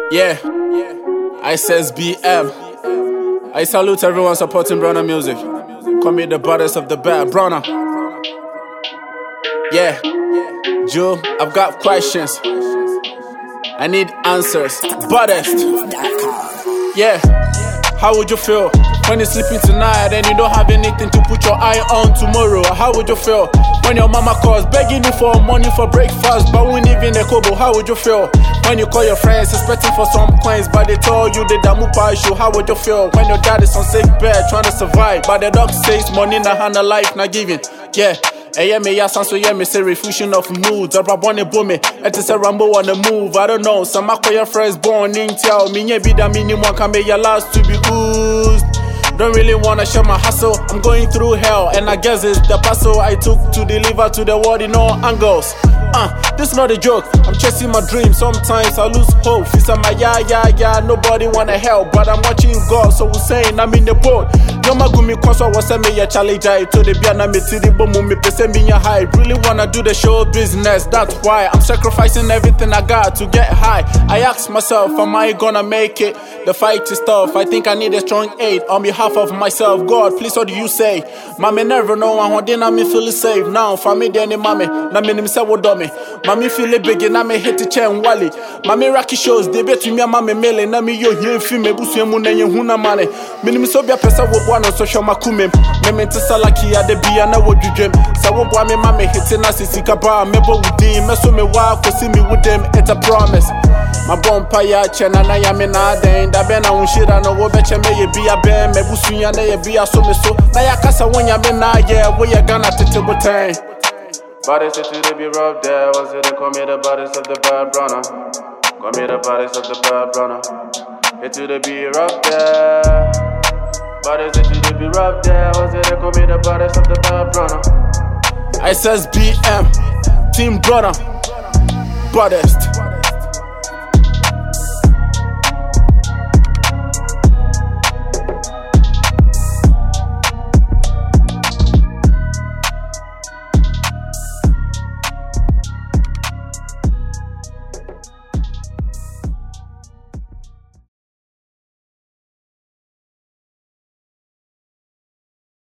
Yeah, I says BM. I salute everyone supporting Browner music. Call me the baddest of the bad, Browner. Yeah, Joe, I've got questions. I need answers. Baddest. Yeah, how would you feel when you're sleeping tonight and you don't have anything to put your eye on tomorrow? How would you feel when your mama calls begging you for money for breakfast but won't even a kobo? How would you feel when you call your friends expecting for some coins but they tell you the damu issue? How would you feel when your dad is on sick bed trying to survive but the doctor says money na handle life not giving? Yeah. Me ya so yeah me say refusion of moods. I want to me. It is a Rambo on the move. I don't know. Some of your friends born in tell me be the minimum can be your last to be oozed. Don't really wanna share my hustle. I'm going through hell, and I guess it's the puzzle I took to deliver to the world in all angles. This not a joke. I'm chasing my dreams. Sometimes I lose hope. Feel some yeah. Nobody wanna help, but I'm watching God. So we're saying I'm in the boat. Yoma gumi kwaso was me ya challenge I to the biana me tidi bomu me pese me ya high. Really wanna do the show business. That's why I'm sacrificing everything I got to get high. I ask myself, am I gonna make it? The fight is tough. I think I need a strong aid on behalf of myself. God, please, what do you say? Mommy never know how then me feel safe now. Family any mommy, na me say what do me. Mommy feel it big and I me hit the chain wally. Mommy rocky shows they bet to me mommy mele na me yo here film me busu emu na yehuna mane. Minim so bia pesa wo no social makumem. Me mente salaki ade bia na wo dwedwem. Sa wo boa me mommy hit na sisika ba me bo wudi me so me wa kosi me with them it's a promise. My bumper ya chena na ya me na den da be na unshira no wo beche me ye bia be me busu ya na ye bia so me so na ya kasa wonya me na ye wo ye gana tete botan. Baddest it to be rough there, was it? Call me the baddest of the bad Browner. Call me the baddest of the bad Browner. It to be rough there. Baddest it to be rough there, was it? Call me the baddest of the bad Browner. I says BM, Team Browner, baddest.